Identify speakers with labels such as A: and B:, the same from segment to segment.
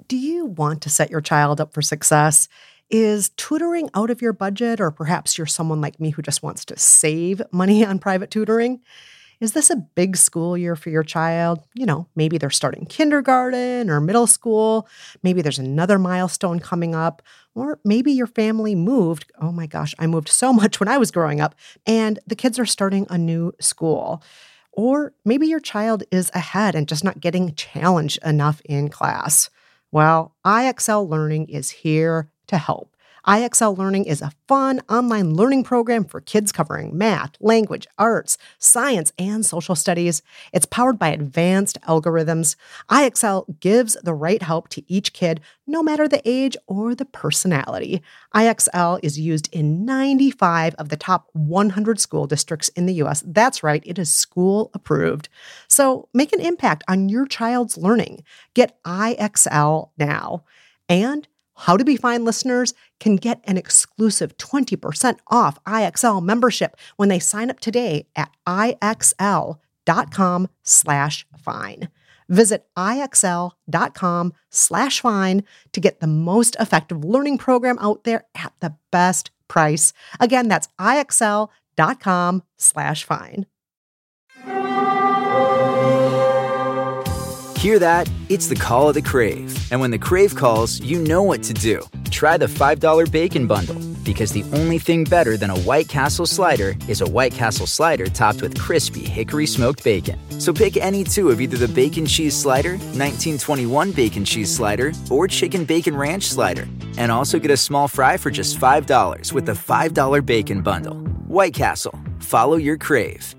A: Do you want to set your child up for success? Is tutoring out of your budget, or perhaps you're someone like me who just wants to save money on private tutoring? Is this a big school year for your child? Maybe they're starting kindergarten or middle school. Maybe there's another milestone coming up. Or maybe your family moved. Oh my gosh, I moved so much when I was growing up. And the kids are starting a new school. Or maybe your child is ahead and just not getting challenged enough in class. Well, IXL Learning is here to help. IXL Learning is a fun online learning program for kids covering math, language, arts, science, and social studies. It's powered by advanced algorithms. IXL gives the right help to each kid, no matter the age or the personality. IXL is used in 95 of the top 100 school districts in the U.S. That's right, it is school approved. So make an impact on your child's learning. Get IXL now. And How to Be Fine listeners can get an exclusive 20% off IXL membership when they sign up today at IXL.com/fine. Visit IXL.com/fine to get the most effective learning program out there at the best price. Again, that's IXL.com/fine.
B: Hear that? It's the call of the Crave. And when the Crave calls, you know what to do. Try the $5 Bacon Bundle, because the only thing better than a White Castle slider is a White Castle slider topped with crispy hickory smoked bacon. So pick any two of either the Bacon Cheese Slider, 1921 Bacon Cheese Slider, or Chicken Bacon Ranch Slider. And also get a small fry for just $5 with the $5 Bacon Bundle. White Castle. Follow your Crave.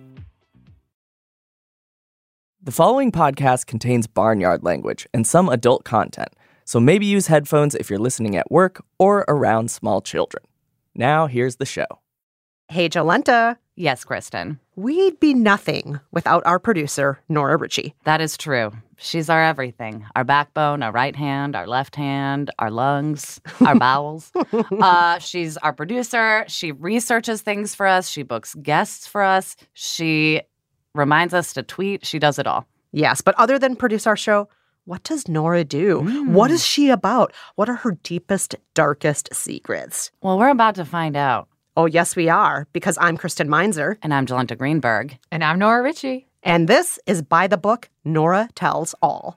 C: The following podcast contains barnyard language and some adult content, so maybe use headphones if you're listening at work or around small children. Now, here's the show.
A: Hey, Jolenta.
D: Yes, Kristen.
A: We'd be nothing without our producer, Nora Ritchie.
D: That is true. She's our everything. Our backbone, our right hand, our left hand, our lungs, our bowels. She's our producer. She researches things for us. She books guests for us. She reminds us to tweet. She does it all.
A: Yes, but other than produce our show, what does Nora do? What is she about? What are her deepest, darkest secrets?
D: Well, we're about to find out.
A: Oh, yes, we are, because I'm Kristen Meinzer.
D: And I'm Jolenta Greenberg.
E: And I'm Nora Ritchie.
A: And this is By the Book, Nora Tells All.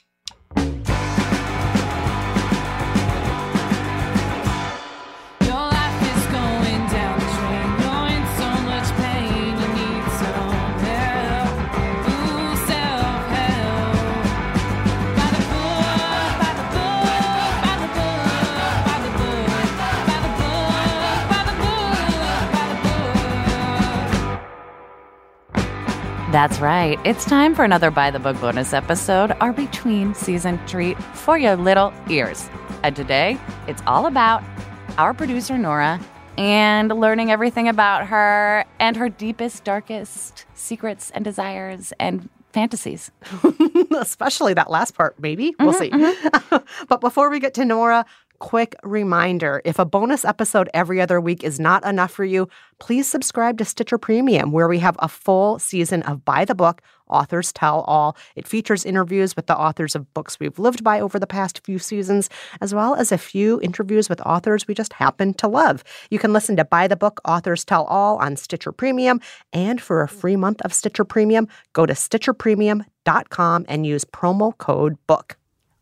D: That's right. It's time for another By the Book bonus episode, our between season treat for your little ears. And today, it's all about our producer, Nora, and learning everything about her and her deepest, darkest secrets and desires and fantasies.
A: Especially that last part, maybe. We'll see. But before we get to Nora, quick reminder, if a bonus episode every other week is not enough for you, please subscribe to Stitcher Premium, where we have a full season of By the Book, Authors Tell All. It features interviews with the authors of books we've lived by over the past few seasons, as well as a few interviews with authors we just happen to love. You can listen to By the Book, Authors Tell All on Stitcher Premium, and for a free month of Stitcher Premium, go to StitcherPremium.com and use promo code BOOK.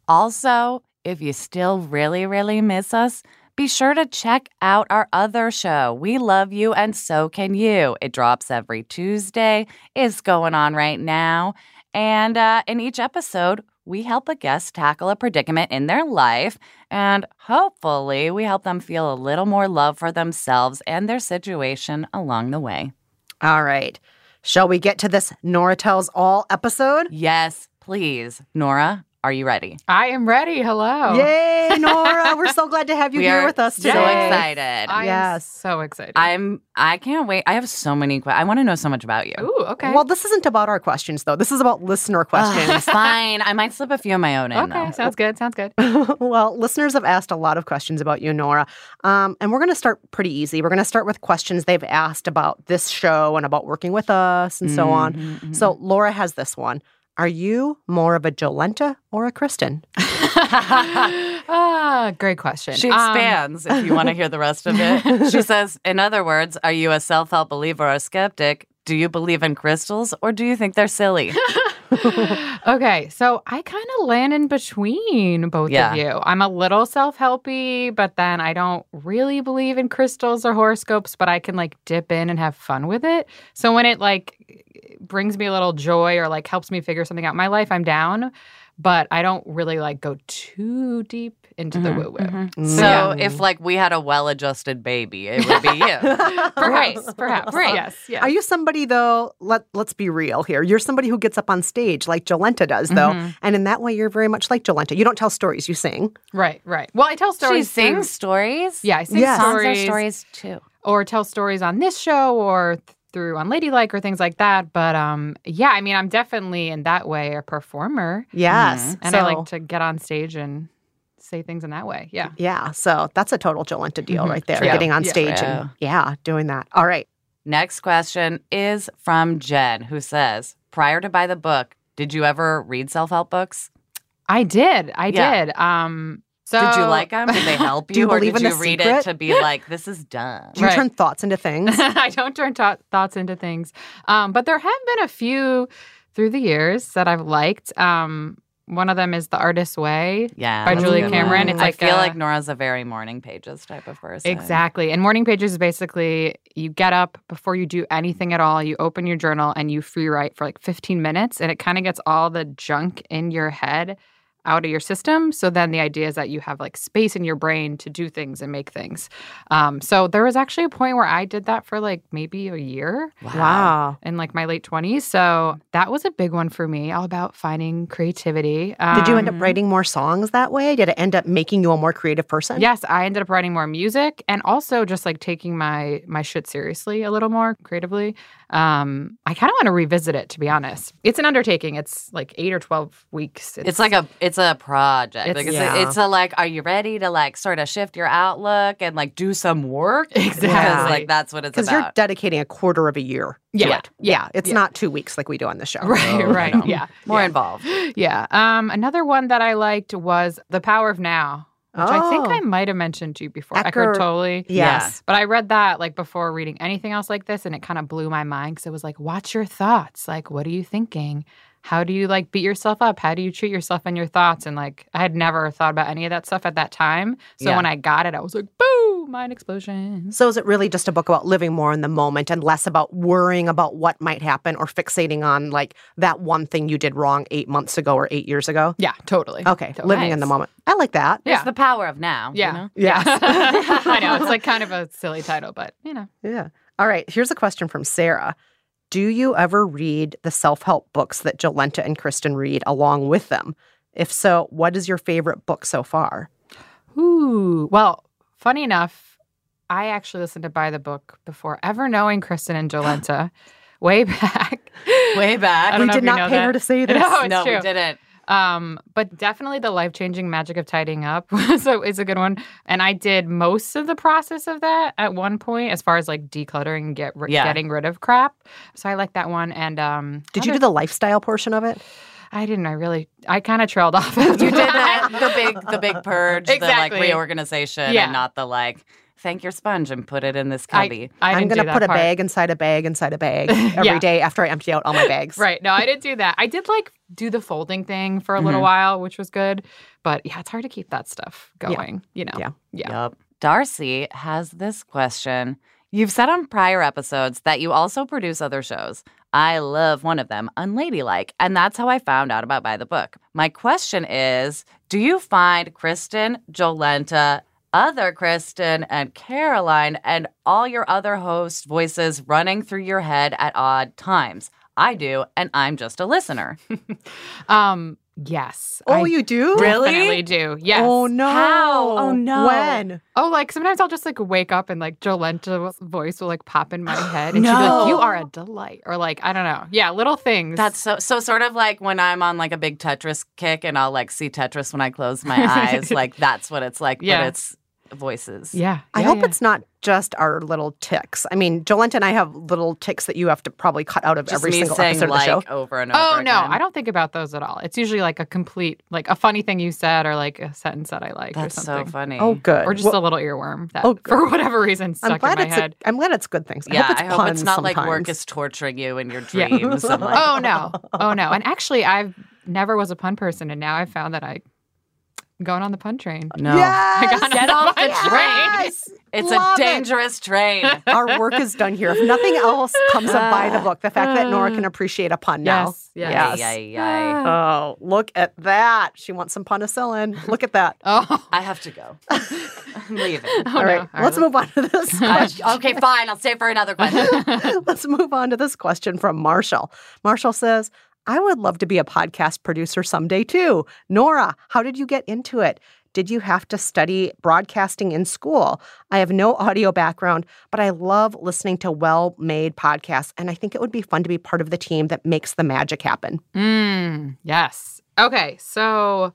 D: Also, if you still really, really miss us, be sure to check out our other show, We Love You and So Can You. It drops every Tuesday. It's going on right now. And in each episode, we help a guest tackle a predicament in their life. And hopefully, we help them feel a little more love for themselves and their situation along the way.
A: All right. Shall we get to this Nora Tells All episode?
D: Yes, please. Nora, are you ready?
E: I am ready. Hello.
A: Yay, Nora. We're so glad to have you here with us today.
D: So excited.
E: I am so excited.
D: I can't wait. I have so many questions. I want to know so much about you.
E: Ooh, okay.
A: Well, this isn't about our questions, though. This is about listener questions.
D: Fine. I might slip a few of my own in,
E: Okay,
D: though.
E: sounds good. Sounds good.
A: Well, listeners have asked a lot of questions about you, Nora. And we're going to start pretty easy. We're going to start with questions they've asked about this show and about working with us and so on. So Laura has this one. Are you more of a Jolenta or a Kristen?
E: Great question.
D: She expands if you want to hear the rest of it. She says, in other words, are you a self-help believer or a skeptic? Do you believe in crystals or do you think they're silly?
E: Okay, so I kind of land in between both
D: Yeah.
E: of you. I'm a little self-helpy, but then I don't really believe in crystals or horoscopes, but I can like dip in and have fun with it. So when it like brings me a little joy or like helps me figure something out in my life, I'm down. But I don't really like go too deep into the woo-woo.
D: So if like we had a well-adjusted baby, it would be you.
E: Perhaps.
D: Right.
E: Yes.
A: Are you somebody, though, let's be real here. You're somebody who gets up on stage like Jolenta does, though. And in that way, you're very much like Jolenta. You don't tell stories, you sing.
E: Right. Well, I tell
D: She
E: stories.
D: sings stories?
E: Yeah, I sing
A: Yes.
D: Songs are
E: stories.
D: stories too.
E: Or tell stories on this show or through Unladylike or things like that. But yeah, I mean, I'm definitely in that way a performer.
A: Yes.
E: And I like to get on stage and say things in that way. Yeah.
A: Yeah, so that's a total Jolenta deal right there,
E: True.
A: getting on
E: Yeah.
A: stage
D: True.
A: and, doing that. All right.
D: Next question is from Jen, who says, prior to buy the book, did you ever read self-help books?
E: I did.
D: Yeah.
E: did. So
D: Did you like them? Did they help you?
A: Do you
D: or
A: believe
D: did
A: in
D: you
A: The
D: read
A: Secret?
D: it to be like, this is dumb?
A: Do you
E: Right.
A: turn thoughts into things?
E: I don't turn thoughts into things. But there have been a few through the years that I've liked. One of them is The Artist's Way.
D: Yeah.
E: By
D: that's a
E: Julia
D: good
E: Cameron.
D: one.
E: It's
D: I
E: like
D: feel
E: a-
D: like Nora's a very morning pages type of person.
E: Exactly. And morning pages is basically you get up before you do anything at all, you open your journal and you free write for like 15 minutes and it kind of gets all the junk in your head out of your system. So then the idea is that you have like space in your brain to do things and make things. So there was actually a point where I did that for like maybe a year
A: Wow.
E: in like my late 20s. So that was a big one for me, all about finding creativity.
A: Did you end up writing more songs that way? Did it end up making you a more creative person?
E: Yes, I ended up writing more music and also just like taking my shit seriously a little more creatively. I kind of want to revisit it, to be honest. It's an undertaking. It's like 8 or 12 weeks.
D: It's a project.
E: It's-
D: Like,
A: yeah.
D: it's a like, are you ready to like sort of shift your outlook and like do some work?
E: Exactly.
D: Because like that's what it's
A: Because you're
D: about.
A: dedicating a quarter of a year to
E: Yeah.
A: it. Yeah. It's not 2 weeks like we do on the show.
E: right.
D: No.
E: Yeah.
D: More
E: yeah.
D: involved.
E: Yeah. Another one that I liked was The Power of Now, which I think
A: Oh.
E: I might have mentioned to you before.
A: Eckhart
E: Eckhart Tolle.
A: Yes.
E: But I read that like before reading anything else like this, and it kind of blew my mind because it was like, watch your thoughts. Like, what are you thinking? How do you like beat yourself up? How do you treat yourself and your thoughts? And like, I had never thought about any of that stuff at that time. So
D: Yeah.
E: when I got it, I was like, boom, mind explosion.
A: So is it really just a book about living more in the moment and less about worrying about what might happen or fixating on like that one thing you did wrong 8 months ago or 8 years ago?
E: Yeah, totally.
A: Okay.
E: Totally.
A: Living in the moment. I like that.
E: Yeah.
D: It's the power of now.
E: Yeah.
D: You know?
E: Yeah. I know. It's like kind of a silly title, but you know.
A: Yeah. All right. Here's a question from Sarah. Do you ever read the self-help books that Jolenta and Kristen read along with them? If so, what is your favorite book so far?
E: Ooh. Well, funny enough, I actually listened to Buy the Book before ever knowing Kristen and Jolenta way back.
D: Way back.
E: I don't
A: We
E: know
A: did
E: if you
A: not
E: know
A: pay
E: that.
A: her to say this.
E: No, it's
D: no,
E: true.
D: we didn't.
E: But definitely the life-changing magic of tidying up is a good one. And I did most of the process of that at one point, as far as like decluttering and getting rid of crap. So I like that one. And
A: Did you do the lifestyle portion of it?
E: I didn't. I kind of trailed off. After
D: You did
E: that.
D: the big purge, the
E: Exactly.
D: like reorganization,
E: Yeah.
D: and not the like thank your sponge and put it in this cubby.
E: I
A: I'm
E: didn't
A: going
E: do
A: to put
E: that
A: a
E: part.
A: bag inside a bag inside a bag every day
E: Yeah.
A: after I empty out all my bags.
E: Right. No, I didn't do that. I did like do the folding thing for a
A: Mm-hmm.
E: little while, which was good. But yeah, it's hard to keep that stuff going, you know?
A: Yeah.
D: Yep. Darcy has this question. You've said on prior episodes that you also produce other shows. I love one of them, Unladylike, and that's how I found out about Buy the Book. My question is, do you find Kristen, Jolenta, other Kristen, and Caroline, and all your other host voices running through your head at odd times? I do, and I'm just a listener.
E: Yes.
A: Oh,
E: I
A: you do?
E: definitely do. Yes.
A: Oh, no.
D: How? Oh, no.
A: When?
E: Oh, like sometimes I'll just like wake up and like Jolenta's voice will like pop in my head and she'll be
D: No.
E: like, you are a delight. Or like, I don't know. Yeah, little things.
D: That's so sort of like when I'm on like a big Tetris kick and I'll like see Tetris when I close my eyes. Like that's what it's like.
E: Yeah.
D: But it's voices.
E: Yeah.
A: I hope it's not just our little tics. I mean, Jolenta and I have little tics that you have to probably cut out of
D: Just
A: every
D: me
A: single
D: saying
A: episode of the show.
D: over and over
E: Oh,
D: again.
E: no. I don't think about those at all. It's usually like a complete, like a funny thing you said or like a sentence that I like
D: That's
E: or something.
D: so funny.
A: Oh, good.
E: Or just a little earworm that,
A: good.
E: for whatever reason, stuck in my head.
A: I'm glad it's good things.
D: Yeah,
A: I hope it's puns
D: not like
A: sometimes.
D: work is torturing you in your
E: Yeah.
D: dreams. And like,
E: Oh, no. Oh, no. And actually, I've never was a pun person, and now I've found that I'm going on the pun train.
D: no.
A: Yes!
D: Get off the train.
A: Yes!
D: It's
A: Love
D: a dangerous train.
A: Our work is done here. If nothing else comes up by the book, the fact that Nora can appreciate a pun now.
E: Yes.
D: Yes.
A: Oh, look at that. She wants some penicillin. Look at that.
E: Oh,
D: I have to go. I'm leaving.
A: All right, let's move on to this question.
D: Okay, fine. I'll stay for another question.
A: Let's move on to this question from Marshall. Marshall says, I would love to be a podcast producer someday too. Nora, how did you get into it? Did you have to study broadcasting in school? I have no audio background, but I love listening to well-made podcasts, and I think it would be fun to be part of the team that makes the magic happen.
E: Yes. Okay, so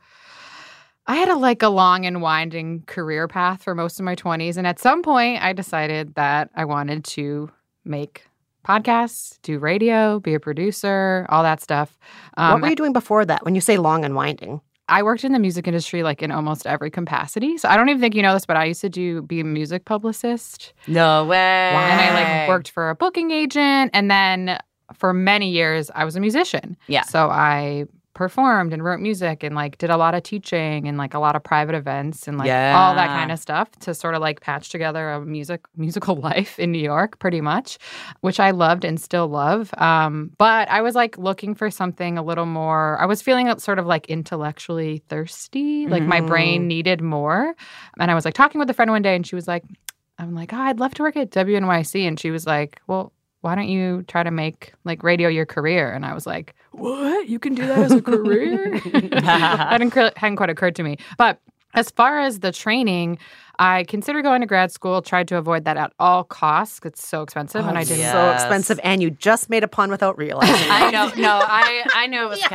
E: I had a long and winding career path for most of my 20s, and at some point I decided that I wanted to make podcasts, do radio, be a producer, all that stuff.
A: What were you doing before that when you say long and winding?
E: I worked in the music industry in almost every capacity. So I don't even think you know this, but I used to be a music publicist.
D: No way.
E: And I worked for a booking agent. And then for many years, I was a musician.
D: Yeah.
E: So I performed and wrote music and did a lot of teaching and a lot of private events and all that kind of stuff to sort of patch together a musical life in New York pretty much, which I loved and still love. But I was looking for something a little more, I was feeling sort of intellectually thirsty, my brain needed more. And I was talking with a friend one day and she was I'm I'd love to work at WNYC. And she was well, why don't you try to make radio your career? And I was what? You can do that as a career? That hadn't quite occurred to me. But as far as the training, I considered going to grad school, tried to avoid that at all costs. It's so expensive, and I didn't.
A: So expensive, and you just made a pun without realizing.
D: I know. No, I knew it was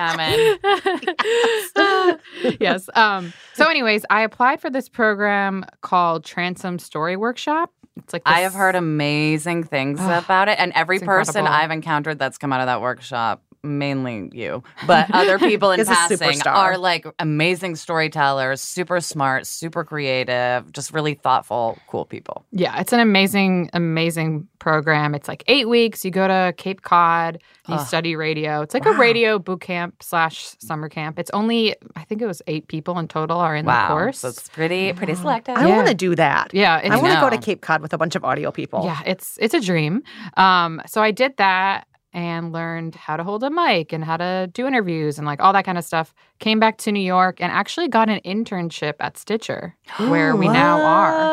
D: coming.
E: Yes. So anyways, I applied for this program called Transom Story Workshop. It's
D: I have heard amazing things about it, and every person
E: incredible.
D: I've encountered that's come out of that workshop, mainly you, but other people in
A: Is a
D: passing
A: superstar.
D: are amazing storytellers, super smart, super creative, just really thoughtful, cool people.
E: Yeah, it's an amazing, amazing program. It's 8 weeks. You go to Cape Cod, you study radio. It's a radio boot camp / summer camp. It's only, I think it was 8 people in total are in the course.
D: So it's pretty selective.
A: I want to do that.
E: Yeah,
A: I want to go to
D: know.
A: Cape Cod with a bunch of audio people.
E: Yeah, it's a dream. So I did that and learned how to hold a mic and how to do interviews and all that kind of stuff. Came back to New York and actually got an internship at Stitcher, where we now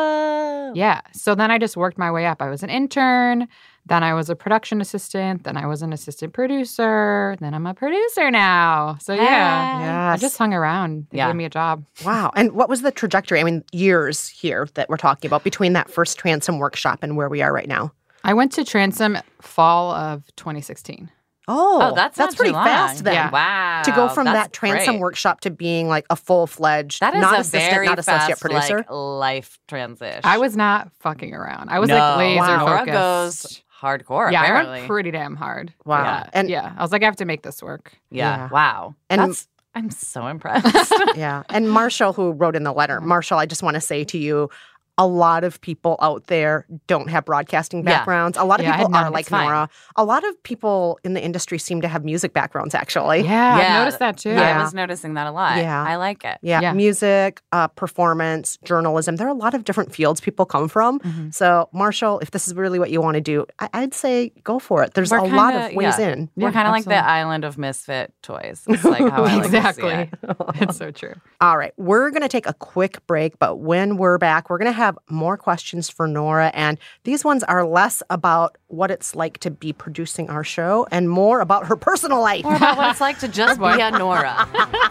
E: are. Yeah. So then I just worked my way up. I was an intern, then I was a production assistant, then I was an assistant producer, then I'm a producer now. So yeah, I just hung around. They gave me a job.
A: Wow. And what was the trajectory? I mean, years here that we're talking about between that first Transom workshop and where we are right now.
E: I went to Transom fall of 2016.
A: Oh,
D: that's not
A: pretty
D: too long.
A: fast then.
E: Yeah.
D: Wow.
A: To go from
D: that's
A: that Transom
D: great.
A: workshop to being a full-fledged,
D: That is
A: not
D: a
A: assistant,
D: very
A: not associate
D: fast,
A: producer.
D: life transition.
E: I was not fucking around. I was laser
D: Nora
E: focused.
D: goes hardcore.
E: Yeah,
D: apparently.
E: I went pretty damn hard.
A: Wow.
E: Yeah.
A: And-
E: I was I have to make this work.
D: Yeah. Wow.
A: And-
D: I'm so impressed.
A: Yeah. And Marshall, who wrote in the letter, Marshall, I just want to say to you, a lot of people out there don't have broadcasting
D: Yeah.
A: backgrounds. A lot of
E: Yeah, I
A: people
E: had
A: are
E: none.
A: like
D: It's fine.
A: Nora. A lot of people in the industry seem to have music backgrounds, actually.
E: Yeah,
D: Yeah.
E: I've noticed that too.
A: Yeah.
D: I was noticing that a lot.
A: Yeah.
D: I like it.
A: Yeah,
E: Yeah.
A: music, performance, journalism. There are a lot of different fields people come from.
E: Mm-hmm.
A: So, Marshall, if this is really what you want to do, I'd say go for it. There's
D: We're
A: a lot
D: kinda-
A: of ways
D: yeah.
A: in.
D: We're kind of like the
E: absolutely.
D: island of misfit toys. It's like how I like
E: Exactly.
D: to see it.
E: It's so true.
A: All right, we're going to take a quick break, but when we're back, we're going to have more questions for Nora. And these ones are less about what it's like to be producing our show and more about her personal life.
D: More about what it's like to just be a Nora.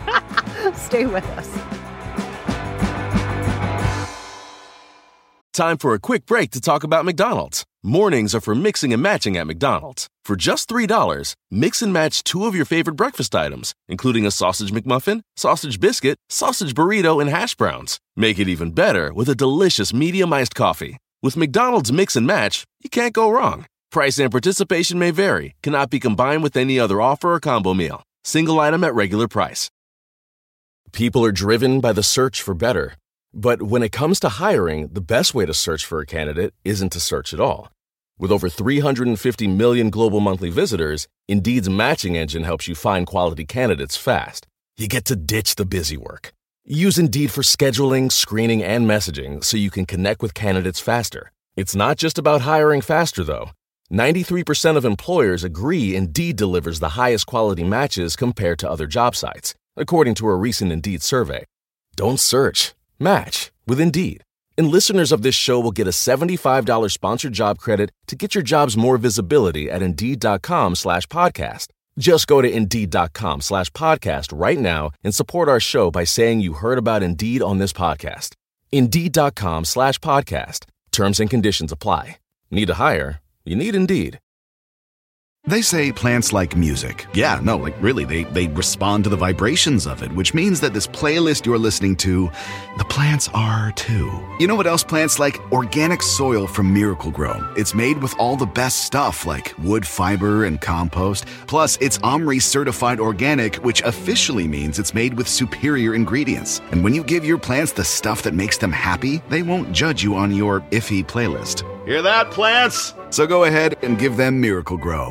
A: Stay with us.
F: Time for a quick break to talk about McDonald's. Mornings are for mixing and matching at McDonald's. For just $3, mix and match 2 of your favorite breakfast items, including a sausage McMuffin, sausage biscuit, sausage burrito, and hash browns. Make it even better with a delicious medium iced coffee. With McDonald's Mix and Match, you can't go wrong. Price and participation may vary. Cannot be combined with any other offer or combo meal. Single item at regular price. People are driven by the search for better. But when it comes to hiring, the best way to search for a candidate isn't to search at all. With over 350 million global monthly visitors, Indeed's matching engine helps you find quality candidates fast. You get to ditch the busy work. Use Indeed for scheduling, screening, and messaging so you can connect with candidates faster. It's not just about hiring faster, though. 93% of employers agree Indeed delivers the highest quality matches compared to other job sites, according to a recent Indeed survey. Don't search. Match with Indeed. And listeners of this show will get a $75 sponsored job credit to get your jobs more visibility at Indeed.com/podcast. Just go to Indeed.com/podcast right now and support our show by saying you heard about Indeed on this podcast. Indeed.com/podcast. Terms and conditions apply. Need to hire? You need Indeed.
G: They say plants like music. Yeah, no, like really, they respond to the vibrations of it, which means that this playlist you're listening to, the plants are too. You know what else plants like? Organic soil from Miracle-Gro. It's made with all the best stuff like wood fiber and compost. Plus, it's OMRI certified organic, which officially means it's made with superior ingredients. And when you give your plants the stuff that makes them happy, they won't judge you on your iffy playlist. Hear that, plants? So go ahead and give them Miracle-Gro.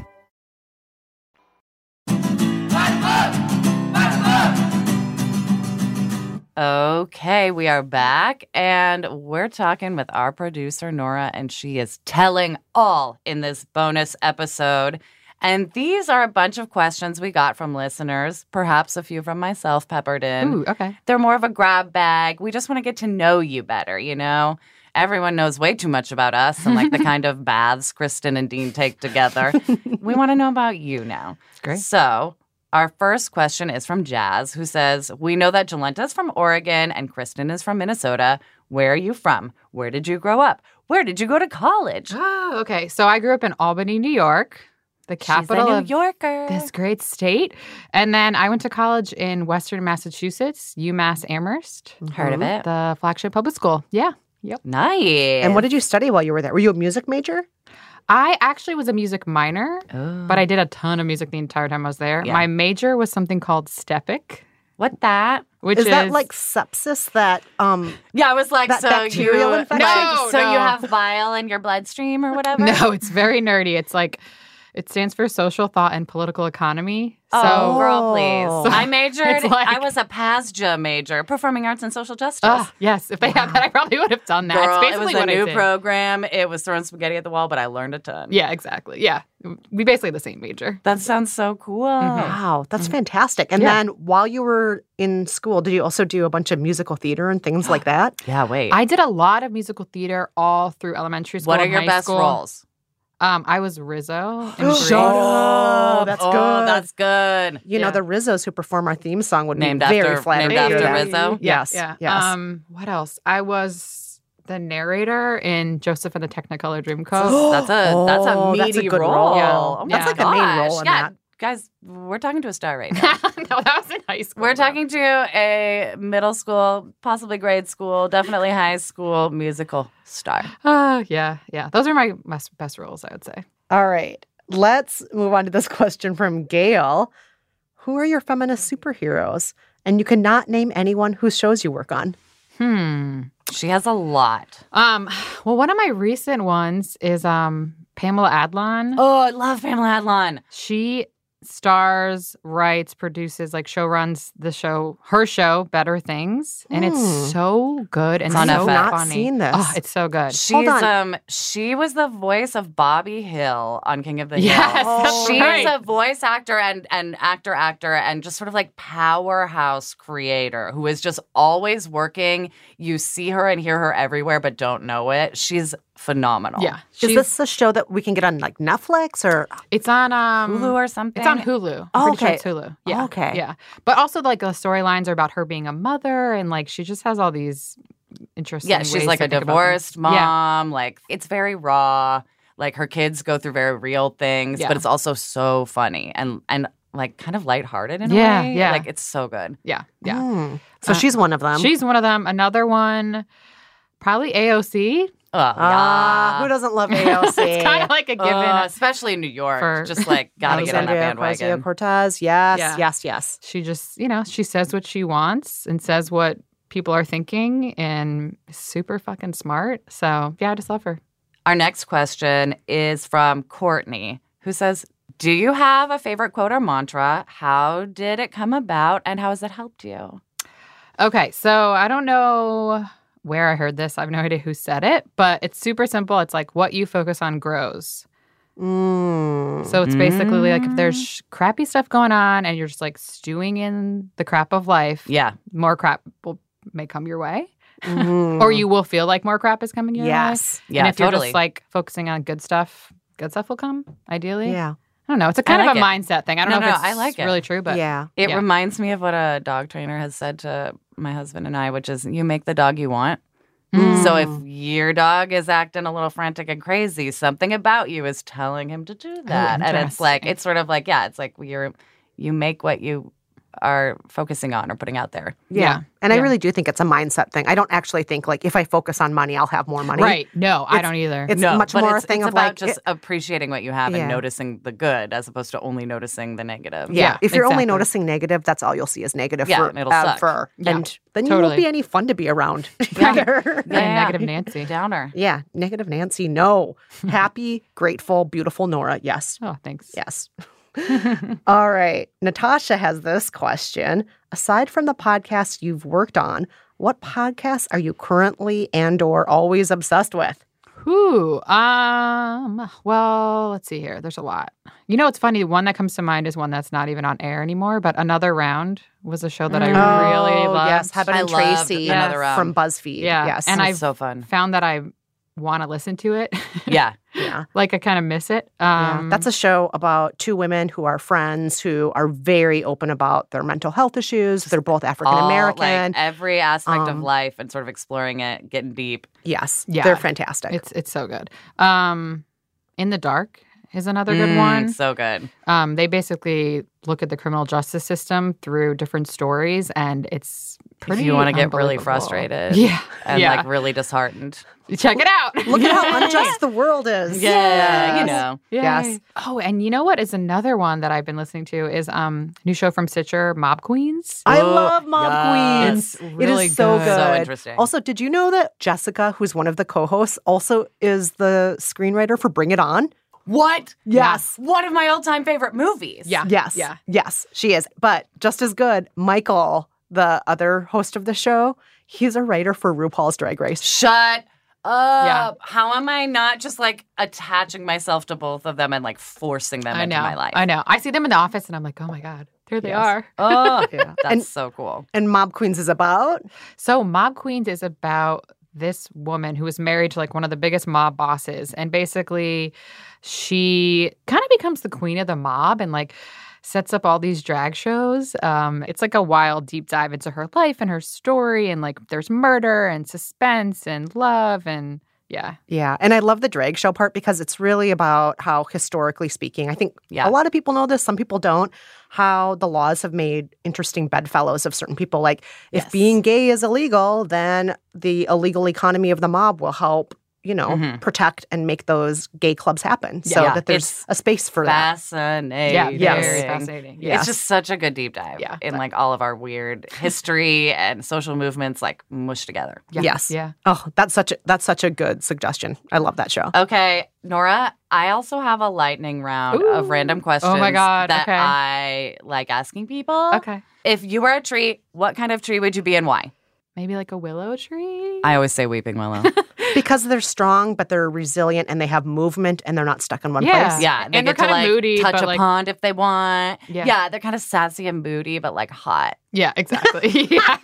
D: Okay, we are back, and we're talking with our producer, Nora, and she is telling all in this bonus episode. And these are a bunch of questions we got from listeners, perhaps a few from myself peppered in.
E: Ooh, okay.
D: They're more of a grab bag. We just want to get to know you better, you know? Everyone knows way too much about us and like the kind of baths Kristen and Dean take together. We want to know about you now.
E: Great.
D: So our first question is from Jazz, who says, we know that Jolenta's from Oregon and Kristen is from Minnesota. Where are you from? Where did you grow up? Where did you go to college?
E: Oh, okay. So I grew up in Albany, New York, the capital
D: She's a New Yorker.
E: of this great state. And then I went to college in Western Massachusetts, UMass Amherst.
D: Heard of it?
E: The flagship public school. Yeah. Yep.
D: Nice.
A: And what did you study while you were there? Were you a music major?
E: I actually was a music minor,
D: Oh.
E: but I did a ton of music the entire time I was there.
D: Yeah.
E: My major was something called STEPIC,
D: What that?
E: which
A: Is that like sepsis that
D: Yeah, I was like,
A: That
D: so
A: bacterial
D: you,
A: infection?
E: No,
D: so
E: no.
D: you have bile in your bloodstream or whatever?
E: No, it's very nerdy. It's like, it stands for social thought and political economy.
D: Oh,
E: So,
D: girl, please.
A: So
D: I majored.
E: it's like-
D: I was a PASJA major, Performing Arts and Social Justice.
E: yes, if they had that, I probably would have done that.
D: Girl,
E: it's
D: it
E: basically
D: was a
E: what I
D: new
E: did.
D: program. It was throwing spaghetti at the wall, but I learned a ton.
E: Yeah, exactly. Yeah. We basically the same major.
D: That sounds so cool.
A: Wow, that's fantastic. And
E: Yeah.
A: then while you were in school, did you also do a bunch of musical theater and things like that?
D: Yeah, wait.
E: I did a lot of musical theater all through elementary school.
D: What are
E: and
D: your
E: high
D: best
E: school.
D: roles?
E: I was Rizzo. in Grease.
A: Shut up. That's
D: oh,
A: good.
D: That's good.
A: You know,
E: Yeah.
A: the Rizzos who perform our theme song would
D: Named
A: be very
D: after-
A: flattered
D: named
A: to hear
D: after
A: that.
D: Rizzo?
A: Yes.
E: Yeah.
A: Yes.
E: What else? I was the narrator in Joseph and the Technicolor Dreamcoat.
D: That's a
A: Oh,
D: meaty
A: that's a good
D: role.
A: role.
E: Yeah.
D: Oh my
E: That's
A: like a main
D: gosh.
A: role in
D: Yeah,
A: that.
D: guys, we're talking to a star right now.
E: No, that was in high school.
D: We're
E: though.
D: talking to a middle school, possibly grade school, definitely high school musical star.
E: Oh, yeah. Those are my best roles, I would say.
A: All right. Let's move on to this question from Gail. Who are your feminist superheroes? And you cannot name anyone whose shows you work on.
D: She has a lot.
E: Well, one of my recent ones is Pamela Adlon.
D: Oh, I love Pamela Adlon.
E: She stars, writes, produces, like show runs her show, Better Things. And it's so good and
D: It's on
E: so
D: FX.
A: Not
E: funny.
A: seen this.
E: Oh, it's so good.
D: She's
A: on.
D: She was the voice of Bobby Hill on King of the
E: Yes,
D: Hill.
E: that's
D: She's
E: right.
D: a voice actor and actor and just sort of like powerhouse creator who is just always working. You see her and hear her everywhere but don't know it. She's phenomenal.
E: Yeah.
A: Is this a show that we can get on like Netflix or?
E: It's on
D: Hulu or something?
E: It's on Hulu.
A: Oh,
E: I'm pretty
A: okay.
E: sure it's Hulu. Yeah.
A: Okay.
E: Yeah. But also like the storylines are about her being a mother and like she just has all these interesting
D: Yeah, she's
E: ways
D: like
E: to
D: a
E: think about
D: divorced
E: things. Yeah.
D: mom. Like, it's very raw. Like her kids go through very real things,
E: Yeah.
D: but it's also so funny and like kind of lighthearted in a
E: Yeah,
D: way.
E: yeah.
D: Like it's so good.
E: Yeah. Yeah.
A: So she's one of them.
E: She's one of them. Another one, probably AOC.
D: Oh, yeah.
A: Who doesn't love AOC?
E: It's kind of like a given.
D: Especially in New York.
E: for
D: Just like gotta get on that bandwagon.
A: Ocasio-Cortez. Yes,
E: Yeah.
A: yes.
E: She just, she says what she wants and says what people are thinking and is super fucking smart. So, yeah, I just love her.
D: Our next question is from Courtney, who says, do you have a favorite quote or mantra? How did it come about and how has it helped you?
E: Okay, so I don't know where I heard this. I have no idea who said it, but it's super simple. It's like what you focus on grows. So it's basically like if there's crappy stuff going on and you're just like stewing in the crap of life,
D: Yeah.
E: more crap may come your way. Or you will feel like more crap is coming your way.
A: Yes.
D: Yeah,
E: and if you're
D: totally.
E: just like focusing on good stuff will come, ideally.
A: Yeah.
E: I don't know. It's a kind
D: I
E: of
D: like
E: a
D: it.
E: mindset thing. I don't know if it's
D: I like it.
E: really true, but
A: yeah.
D: It
E: Yeah.
D: reminds me of what a dog trainer has said to my husband and I, which is you make the dog you want. So if your dog is acting a little frantic and crazy, something about you is telling him to do that. And it's like,
E: interesting.
D: it's sort of like, yeah, it's like you make what you are focusing on or putting out there.
E: Yeah.
A: And I
E: Yeah.
A: really do think it's a mindset thing. I don't actually think like if I focus on money, I'll have more money.
E: Right. No, I
A: It's-
E: don't either.
A: It's
D: No,
A: much
D: but
A: more
D: it's,
A: a thing
D: it's
A: of
D: about
A: like
D: just appreciating what you have
A: Yeah.
D: and noticing the good as opposed to only noticing the negative.
A: Yeah, if you're only
E: exactly.
A: noticing negative, that's all you'll see is negative
D: Yeah, and it'll suck.
A: forever.
E: Yeah,
A: And then you won't
E: totally.
A: be any fun to be around.
D: Yeah.
A: either.
E: Yeah, negative Nancy.
D: Downer.
A: Yeah, negative Nancy, no. Happy, grateful, beautiful Nora, yes.
E: Oh, thanks.
A: Yes. All right. Natasha has this question. Aside from the podcasts you've worked on, what podcasts are you currently and or always obsessed with?
E: Whew. Well, let's see here. There's a lot. It's funny. One that comes to mind is one that's not even on air anymore, but Another Round was a show that I really loved.
A: Yes, Heaven
D: I
A: and
D: loved
A: Tracy
D: Another Round.
A: from BuzzFeed.
E: Yeah,
A: Yes.
E: and
D: It's so fun.
E: found that I want to listen to it.
D: Yeah.
A: yeah.
E: Like I kind of miss it.
A: Yeah, that's a show about two women who are friends who are very open about their mental health issues. They're both African American.
D: Like every aspect of life and sort of exploring it, getting deep.
A: Yes,
E: Yeah.
A: they're fantastic.
E: It's so good. In the Dark is another good one.
D: So good.
E: They basically look at the criminal justice system through different stories, and it's pretty.
D: If you want to get really
E: unbelievable.
D: frustrated.
E: Yeah,
D: And
E: yeah.
D: like really disheartened.
E: Check it out.
A: Look at how unjust the world is.
D: Yeah, you
A: Yes.
D: know.
A: Yes.
E: Yay. Oh, and you know what is another one that I've been listening to is new show from Stitcher, Mob Queens.
A: I
D: Oh,
A: love Mob
D: yes.
A: Queens.
E: It's really
A: it is so
E: good.
A: good.
D: So interesting.
A: Also, did you know that Jessica, who's one of the co-hosts, also is the screenwriter for Bring It On?
D: What?
A: Yes.
D: One of my all-time favorite movies.
E: Yeah.
A: Yes.
E: Yeah.
A: Yes, she is. But just as good, Michael, the other host of the show, he's a writer for RuPaul's Drag Race.
D: Shut up.
E: Yeah.
D: How am I not just like attaching myself to both of them and like forcing them
E: I
D: into
E: know.
D: my life?
E: I know. I see them in the office, and I'm like, oh my god, there they are.
D: Oh,
A: Yeah.
D: that's
A: And-
D: so cool.
A: And Mob Queens is about?
E: So Mob Queens is about this woman who was married to like one of the biggest mob bosses, and basically she kind of becomes the queen of the mob and like sets up all these drag shows. It's like a wild deep dive into her life and her story, and like there's murder and suspense and love and yeah.
A: Yeah. And I love the drag show part because it's really about how, historically speaking, I think
D: Yeah.
A: a lot of people know this, some people don't, how the laws have made interesting bedfellows of certain people. Like, if
D: Yes.
A: being gay is illegal, then the illegal economy of the mob will help, protect and make those gay clubs happen so
D: Yeah.
A: that there's
D: It's
A: a space for that.
D: Fascinating.
E: Yeah,
A: Yes.
E: very fascinating.
A: Yeah.
D: It's just such a good deep dive
E: Yeah.
D: in like all of our weird history and social movements like mushed together.
E: Yeah.
A: Yes.
E: Yeah.
A: Oh, that's such a good suggestion. I love that show.
D: Okay, Nora, I also have a lightning round of
E: Ooh.
D: random questions
E: Oh my God,
D: that
E: okay.
D: I like asking people.
E: Okay.
D: If you were a tree, what kind of tree would you be and why?
E: Maybe like a willow tree.
D: I always say weeping willow.
A: Because they're strong, but they're resilient and they have movement and they're not stuck in one
E: Yeah.
A: place.
D: Yeah, they
E: And they're
D: get to
E: kinda
D: like
E: moody,
D: touch
E: but,
D: a
E: like-
D: pond if they want.
E: Yeah.
D: Yeah, they're kind of sassy and moody, but like hot.
E: Yeah, exactly. Yeah.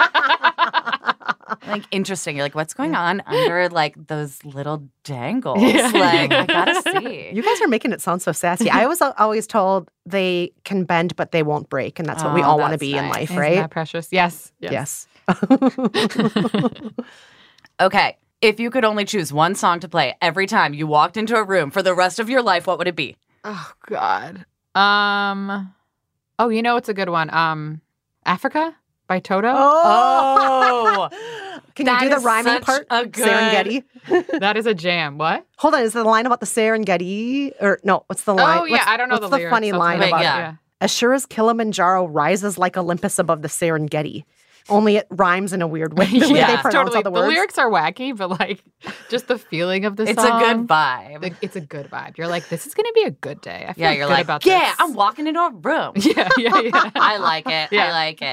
D: Like interesting. You're like, what's going on under like those little dangles?
E: Yeah.
D: Like, I gotta see.
A: You guys are making it sound so sassy. I was always told they can bend, but they won't break. And that's what we
D: Oh,
A: all want to
D: that's
A: be in
D: nice.
A: life,
E: Isn't
A: right?
E: that precious? Yes.
A: Yes.
D: Okay. If you could only choose one song to play every time you walked into a room for the rest of your life, what would it be?
E: Oh, God. Oh, you know it's a good one. Africa by Toto.
A: Oh. Can you
D: That
A: do the
D: is
A: rhyming
D: such
A: part?
D: a good-
A: Serengeti.
E: That is a jam. What?
A: Hold on, is the line about the Serengeti? Or no, what's the line?
E: Oh, yeah, I don't know
A: what's
E: the
A: the
E: lyrics.
A: funny
E: That's
A: line
E: what-
A: about
D: yeah.
A: it? As sure as Kilimanjaro rises like Olympus above the Serengeti. Only it rhymes in a weird way. The way
E: Yeah,
A: they pronounce
E: totally.
A: all the words.
E: lyrics are wacky, but like just the feeling of the
D: It's
E: song.
D: a good vibe.
E: It's a good vibe. You're like, this is going to be a good day. I feel
D: Yeah, you're
E: good
D: like,
E: about
D: yeah,
E: this.
D: I'm walking into a room.
E: Yeah.
D: I like it.
E: Yeah.
D: I like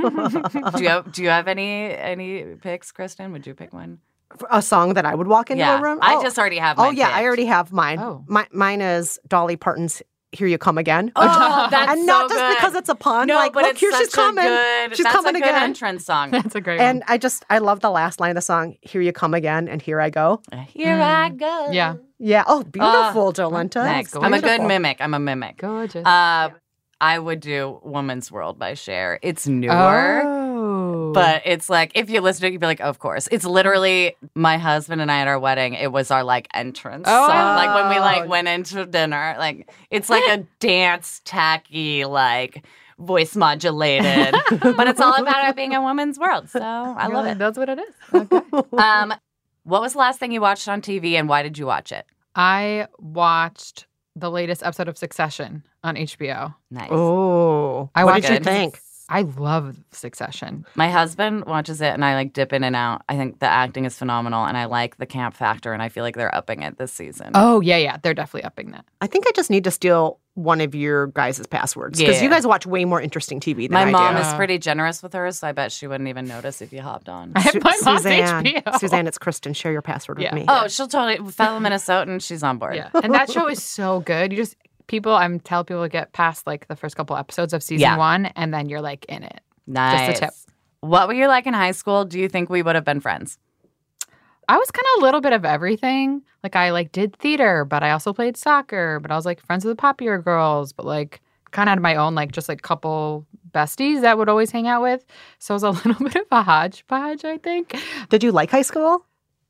D: it. Do you have any picks, Kristen? Would you pick one?
A: A song that I would walk into
D: yeah,
A: a room?
D: I just already have mine.
A: Oh, yeah, I
D: picked.
A: already have mine.
E: Oh.
A: Mine is Dolly Parton's Here You Come Again.
D: Oh, that's
A: and not
D: so
A: just
D: good.
A: because it's a pun.
D: No,
A: like,
D: but
A: look,
D: it's
A: here
D: such
A: she's coming. She's
D: that's
A: coming
D: a good
A: again.
D: entrance song.
E: That's a great
A: And
E: one.
A: I love the last line of the song, Here You Come Again, and Here I Go.
D: Here I go.
E: Yeah.
A: Yeah. Oh, beautiful, Jolenta.
D: Thanks.
E: That's
D: I'm a good
A: Beautiful.
D: mimic. I'm a mimic.
E: Gorgeous.
D: I would do Woman's World by Cher. It's newer.
E: Oh.
D: But it's like, if you listen to it, you'd be like, of course. It's literally my husband and I at our wedding. It was our like entrance song. Like when we like went into dinner. Like it's like a dance tacky, like voice modulated. But it's all about it being a woman's world. So I love it.
E: That's what it is. Okay.
D: What was the last thing you watched on TV and why did you watch it?
E: I watched the latest episode of Succession on HBO.
D: Nice.
A: Oh.
E: I
A: What
E: watched
A: did you
E: it.
A: think?
E: I love Succession.
D: My husband watches it and I like dip in and out. I think the acting is phenomenal and I like the camp factor and I feel like they're upping it this season.
E: Oh, yeah. They're definitely upping that.
A: I think I just need to steal one of your guys' passwords because
D: Yeah.
A: you guys watch way more interesting TV than
D: My
A: I
D: mom
A: do.
D: is pretty generous with hers, so I bet she wouldn't even notice if you hopped on.
E: I have my mom's
A: Suzanne,
E: HBO.
A: Suzanne, it's Kristen. Share your password
E: Yeah.
A: with me.
D: Oh, she'll totally, fellow Minnesotan, she's on board.
E: Yeah. And that show is so good. You just, tell people to get past like the first couple episodes of season
D: Yeah.
E: 1 and then you're like in it.
D: Nice.
E: Just a tip.
D: What were you like in high school? Do you think we would have been friends?
E: I was kind of a little bit of everything. Like I like did theater, but I also played soccer, but I was like friends with the popular girls, but like kind of had my own like just like couple besties that would always hang out with. So it was a little bit of a hodgepodge, I think.
A: Did you like high school?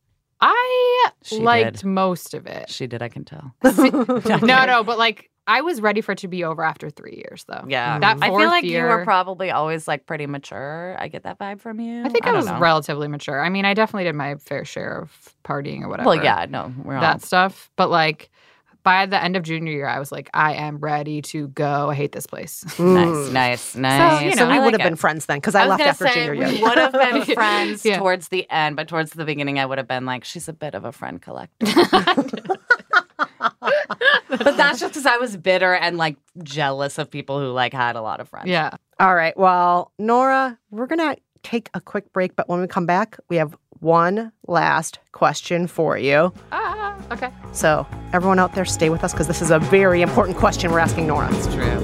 E: I
D: She
E: liked
D: did.
E: most of it.
D: She did, I can tell.
E: No, but like I was ready for it to be over after 3 years though.
D: Yeah.
E: That
D: I feel
E: fourth
D: like
E: year,
D: you were probably always like pretty mature. I get that vibe from you.
E: I think I was
D: don't know.
E: relatively mature. I mean, I definitely did my fair share of partying or whatever.
D: Well, yeah, no, we're all.
E: that stuff. But like by the end of junior year, I was like, I am ready to go. I hate this place.
D: Nice.
E: you
A: So
E: know,
A: we
D: I
A: would
D: like
A: have
D: it.
A: been friends then because I
D: was
A: left
D: gonna
A: after
D: say,
A: junior
D: we
A: year.
D: would have been friends
E: Yeah.
D: towards the end, but towards the beginning, I would have been like, she's a bit of a friend collector. But that's just because I was bitter and like jealous of people who like had a lot of friends.
E: Yeah.
A: All right. Well, Nora, we're going to take a quick break, but when we come back, we have one last question for you.
E: Okay.
A: So everyone out there, stay with us because this is a very important question we're asking Nora.
D: It's true.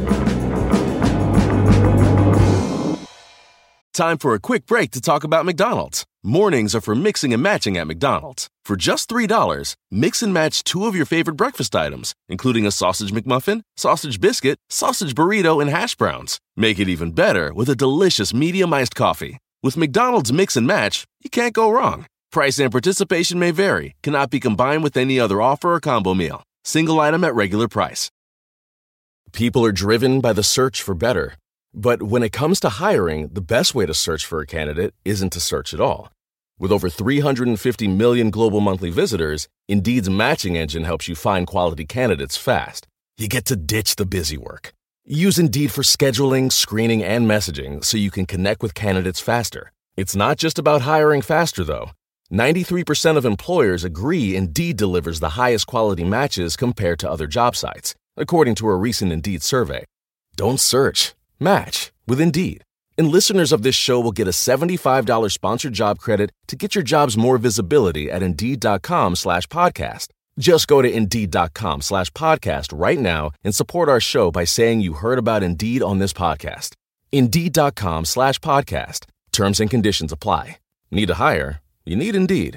F: Time for a quick break to talk about McDonald's. Mornings are for mixing and matching at McDonald's. For just $3, mix and match 2 of your favorite breakfast items, including a sausage McMuffin, sausage biscuit, sausage burrito, and hash browns. Make it even better with a delicious medium iced coffee. With McDonald's Mix and Match, you can't go wrong. Price and participation may vary, cannot be combined with any other offer or combo meal. Single item at regular price. People are driven by the search for better. But when it comes to hiring, the best way to search for a candidate isn't to search at all. With over 350 million global monthly visitors, Indeed's matching engine helps you find quality candidates fast. You get to ditch the busy work. Use Indeed for scheduling, screening, and messaging so you can connect with candidates faster. It's not just about hiring faster, though. 93% of employers agree Indeed delivers the highest quality matches compared to other job sites, according to a recent Indeed survey. Don't search. Match with Indeed. And listeners of this show will get a $75 sponsored job credit to get your jobs more visibility at Indeed.com/podcast. Just go to Indeed.com/podcast right now and support our show by saying you heard about Indeed on this podcast. Indeed.com/podcast. Terms and conditions apply. Need to hire? You need Indeed.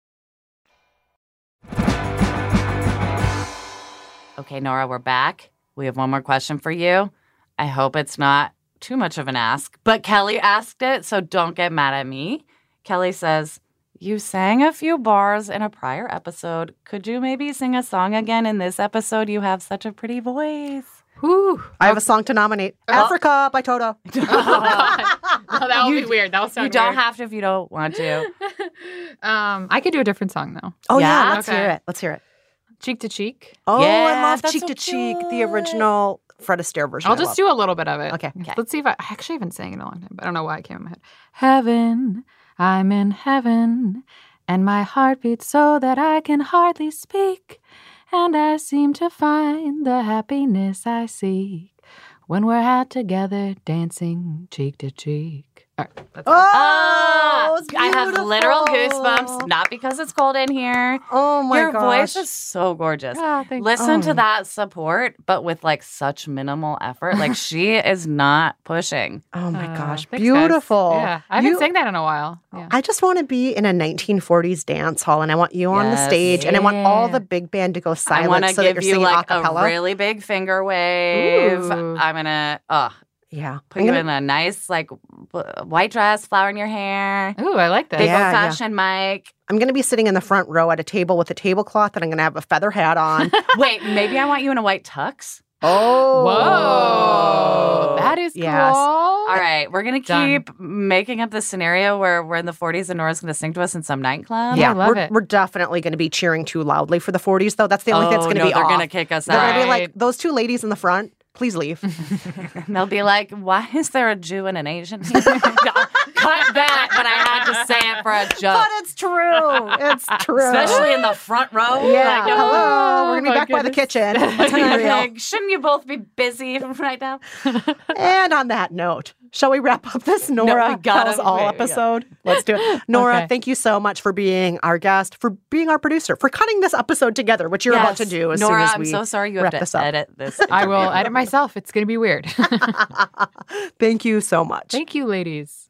D: Okay, Nora, we're back. We have one more question for you. I hope it's not too much of an ask, but Kelly asked it, so don't get mad at me. Kelly says, you sang a few bars in a prior episode. Could you maybe sing a song again in this episode? You have such a pretty voice.
E: Whew.
A: I have a song to nominate. Africa by Toto.
E: Oh, God. No, that would be weird. That would sound
D: You don't
E: weird.
D: have to if you don't want to.
E: I could do a different song, though.
A: Oh, yeah.
D: Yeah?
A: Let's
E: Okay.
A: hear it. Let's hear it.
E: Cheek to Cheek.
A: Oh,
D: Yeah,
A: I love
D: that's
A: Cheek
D: so
A: to Cheek, the
D: cute.
A: original Fred Astaire version.
E: I'll just do a little bit of it.
A: Okay.
E: Let's see if I actually haven't sang it in a long time, but I don't know why it came in my head. Heaven, I'm in heaven, and my heart beats so that I can hardly speak, and I seem to find the happiness I seek when we're out together dancing cheek to cheek. All right, that's all.
A: Oh, it's
D: I have literal
A: beautiful.
D: goosebumps, not because it's cold in here.
A: Oh, my
D: Your
A: gosh.
D: voice is so gorgeous.
E: Ah, thank you.
D: Listen to
A: Oh.
D: that support, but with like such minimal effort. Like she is not pushing.
A: Oh, my gosh.
E: Thanks, guys.
A: Beautiful.
E: Yeah, I haven't sang that in a while. Yeah.
A: I just want to be in a 1940s dance hall, and I want you on the
D: Yes.
A: stage, and I want all
E: Yeah.
A: the big band to go
D: I
A: silent
D: want to
A: so that
D: give
A: you're
D: you
A: singing
D: like
A: a cappella.
D: a really big finger wave.
E: Ooh.
D: I'm gonna
A: yeah.
D: put you in a nice like white dress, flower in your hair,
E: Ooh, I like that.
D: big
A: Yeah,
D: old
A: yeah.
D: fashioned mic.
A: I'm going to be sitting in the front row at a table with a tablecloth, and I'm going to have a feather hat on.
D: Wait, maybe I want you in a white tux.
A: Oh.
E: Whoa. That is cool.
A: Yes.
D: All right, we're gonna
E: Done.
D: keep making up this scenario where we're in the 40s and Nora's gonna sing to us in some nightclub.
A: Yeah,
E: I love
A: we're,
E: it.
A: we're definitely going to be cheering too loudly for the 40s, though. That's the only thing that's going to
D: no,
A: be
D: they're
A: off.
D: gonna kick us
A: They're
D: out.
A: going to be like,
E: Right.
A: those two ladies in the front, please leave.
D: And they'll be like, "Why is there a Jew and an Asian?" Cut that, but I had to say it for a joke.
A: But it's true. It's true.
D: Especially in the front row.
A: Yeah.
D: Like,
A: Hello. We're going to be
E: my
A: back by the
E: goodness.
A: kitchen. Let's be real.
D: like, shouldn't you both be busy right now?
A: And on that note, shall we wrap up this Nora
D: we gotta-
A: Tells All
D: wait, yeah.
A: episode? Let's do it. Nora,
E: Okay.
A: thank you so much for being our guest, for being our producer, for cutting this episode together, which you're about to
D: Yes.
A: do as
D: Nora,
A: soon as
D: I'm
A: we
D: so sorry you have
A: wrap
D: to
A: this up.
D: edit this.
E: I will
D: interview.
E: edit myself. It's going to be weird.
A: Thank you so much.
E: Thank you, ladies.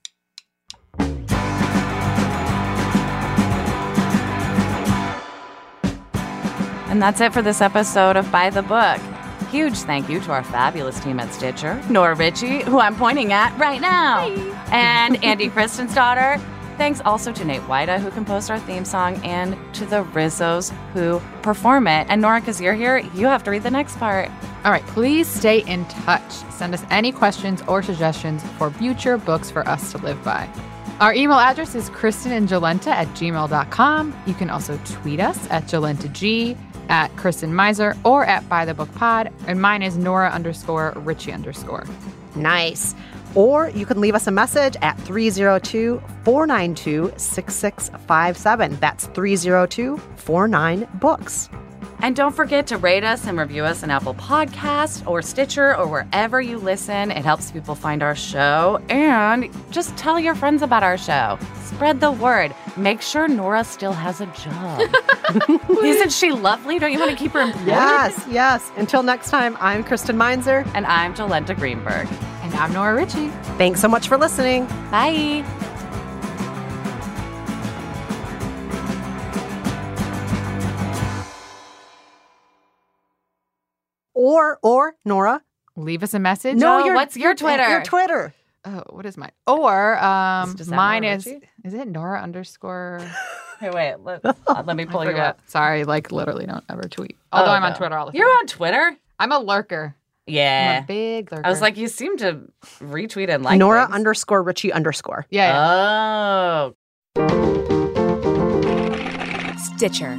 D: And that's it for this episode of By the Book. Huge thank you to our fabulous team at Stitcher, Nora Ritchie, who I'm pointing at right now, and Andy Christensdottir. Thanks also to Nate Wida, who composed our theme song, and to the Rizzos who perform it. And Nora, because you're here, you have to read the next part.
E: All right, please stay in touch. Send us any questions or suggestions for future books for us to live by. Our email address is kristenandjolenta@gmail.com. You can also tweet us at JolentaG, at Kristen Meiser, or at By the Book Pod. And mine is Nora_Richie_.
A: Nice. Or you can leave us a message at 302-492-6657. That's 302-49-BOOKS.
D: And don't forget to rate us and review us on Apple Podcasts or Stitcher or wherever you listen. It helps people find our show. And just tell your friends about our show. Spread the word. Make sure Nora still has a job. Isn't she lovely? Don't you want to keep her employed?
A: Yes, yes. Until next time, I'm Kristen Meinzer.
D: And I'm Jolenta Greenberg.
E: And I'm Nora Ritchie.
A: Thanks so much for listening.
D: Bye.
A: Or Nora.
E: Leave us a message.
D: No, what's your Twitter?
A: Your Twitter.
E: Oh, what is mine? Or
D: Is that
E: mine
D: Nora
E: is
D: Ritchie?
E: it Nora_?
D: Hey, wait. Let me pull
E: I
D: you
E: forgot.
D: up.
E: Sorry, like literally don't ever tweet. Although I'm on
D: no.
E: Twitter all the time.
D: You're on Twitter?
E: I'm a lurker. I'm
D: Yeah.
E: a big lurker.
D: I was like, you seem to retweet and like
A: Nora
D: things.
A: _Richie_.
E: yeah.
D: Oh.
H: Stitcher.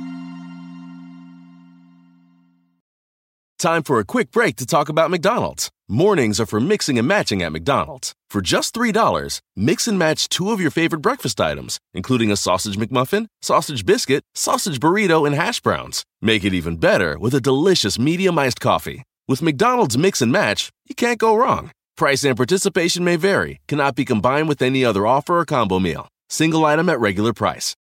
F: Time for a quick break to talk about McDonald's. Mornings are for mixing and matching at McDonald's. For just $3, mix and match 2 of your favorite breakfast items, including a sausage McMuffin, sausage biscuit, sausage burrito, and hash browns. Make it even better with a delicious medium iced coffee. With McDonald's Mix and Match, you can't go wrong. Price and participation may vary, cannot be combined with any other offer or combo meal. Single item at regular price.